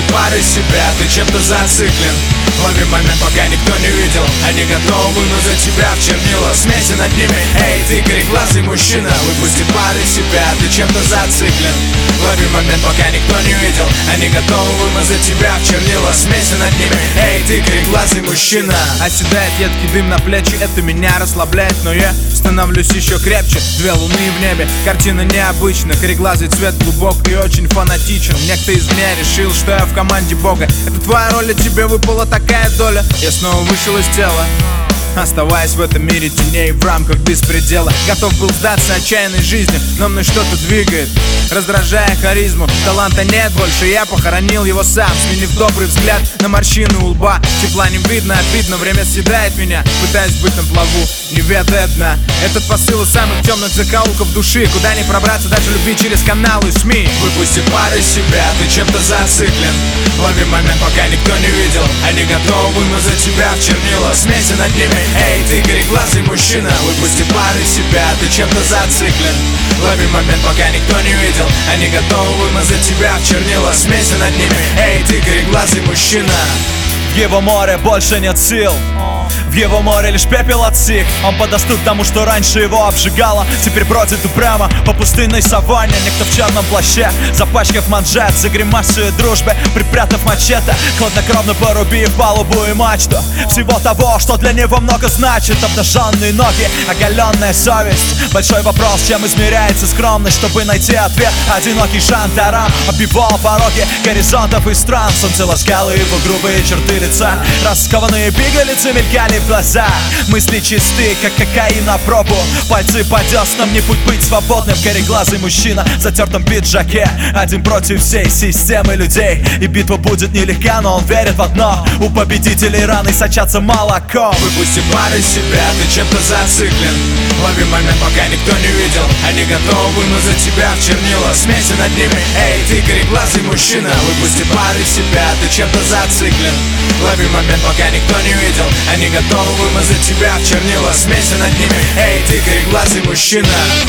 пары себя, ты чем-то зациклен. Лови момент, пока никто не видел. Они готовы вымазать тебя в чернила. Смейся над ними, эй, ты кореглазый мужчина. Выпусти пары себя, ты чем-то зациклен. Лови момент, пока никто не видел. Они готовы вымазать тебя в чернила. Смейся над ними, эй, ты кореглазый мужчина. Оседает едкий дым на плечи, это меня расслабляет, но я становлюсь еще крепче. Две луны в небе, картина необычна. Кореглазый цвет глубок и очень фанатичен. Некто из меня решил, что я в команде Бога. Это твоя роль, а тебе выпала такая доля. Я снова вышел из тела, оставаясь в этом мире теней в рамках беспредела. Готов был сдаться отчаянной жизни, но мной что-то двигает, раздражая харизму. Таланта нет больше, я похоронил его сам, сменив добрый взгляд на морщины у лба. Тепла не видно, обидно, время съедает меня. Пытаюсь быть на плаву, не ведая дна. Этот посыл из самых темных закоулков души, куда не пробраться, даже любви через каналы СМИ. Выпусти пары себя, ты чем-то зациклен. Лови момент, пока никто не видел. Они готовы вымазать тебя в чернила. Смейся над ними, эй, ты кореглазый мужчина. Выпусти пары себя, ты чем-то зациклен. Лови момент, пока никто не видел. Они готовы вымазать тебя в чернила. Смейся над ними, эй, ты кореглазый мужчина. В его море больше нет сил, в его море лишь пепел от сих. Он подостыл к тому, что раньше его обжигало. Теперь бродит упрямо по пустынной саванне. Некто в черном плаще, запачкав манжет, загримасует дружбе, припрятав мачете, хладнокровно порубив палубу и мачту всего того, что для него много значит. Обнаженные ноги, оголенная совесть. Большой вопрос, чем измеряется скромность. Чтобы найти ответ, одинокий жандарм оббивал пороги горизонтов и стран. Солнце ласкало его грубые черты лица, раскованные пигалицы мелькали в глаза. Мысли чисты, как кокаин на пробу. Пальцы по деснам, не путь быть свободным. Кореглазый мужчина в затертом пиджаке, один против всей системы людей. И битва будет нелегка, но он верит в одно: у победителей раны сочатся молоком. Выпусти пары себя, ты чем-то зациклен. Лови момент, пока никто не видел. Они готовы вымазать тебя в чернила. Смейся над ними, эй, ты кореглазый мужчина. Выпусти пары себя, ты чем-то зациклен. Лови момент, пока никто не видел. Они готовы вымазать тебя в чернила. Смейся над ними, эй, ты кореглазый мужчина.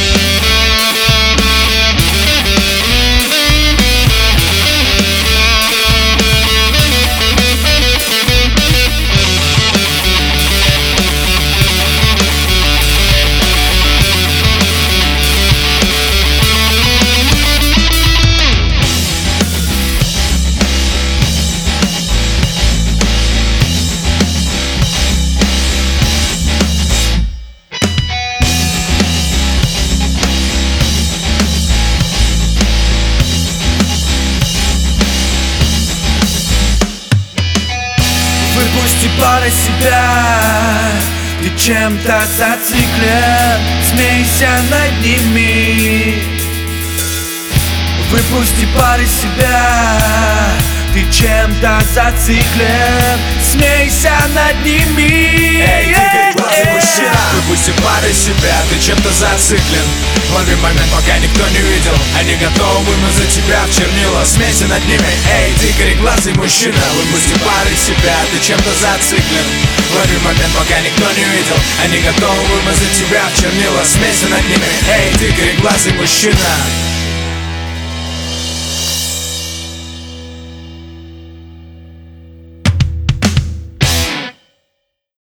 Выпусти пары себя, ты чем-то зациклен. Смейся над ними. Выпусти пары себя, ты чем-то зациклен. Смейся над ними. Эй, ты кореглазый мужчина. Выпусти пары себя, ты чем-то зациклен. Лови момент, пока никто не видел. Они готовы вымазать тебя в чернила. Смейся над ними, эй, ты кореглазый мужчина. Выпусти пары себя, ты чем-то зациклен. Лови момент, пока никто не видел. Они готовы вымазать тебя в чернила. Смейся над ними, эй, ты кореглазый мужчина.